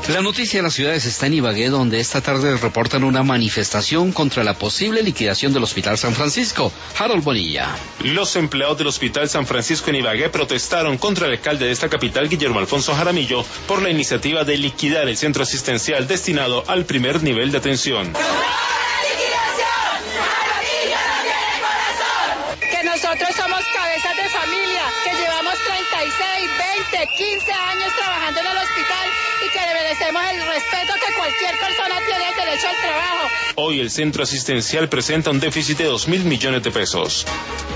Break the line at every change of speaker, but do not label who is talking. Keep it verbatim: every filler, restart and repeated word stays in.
La noticia de las ciudades está en Ibagué, donde esta tarde reportan una manifestación contra la posible liquidación del Hospital San Francisco. Harold Bonilla.
Los empleados del Hospital San Francisco en Ibagué protestaron contra el alcalde de esta capital, Guillermo Alfonso Jaramillo, por la iniciativa de liquidar el centro asistencial destinado al primer nivel de atención.
Nosotros somos cabezas de familia, que llevamos treinta y seis, veinte, quince años trabajando en el hospital y que merecemos el respeto que cualquier persona tiene el derecho al trabajo.
Hoy el centro asistencial presenta un déficit de dos mil millones de pesos.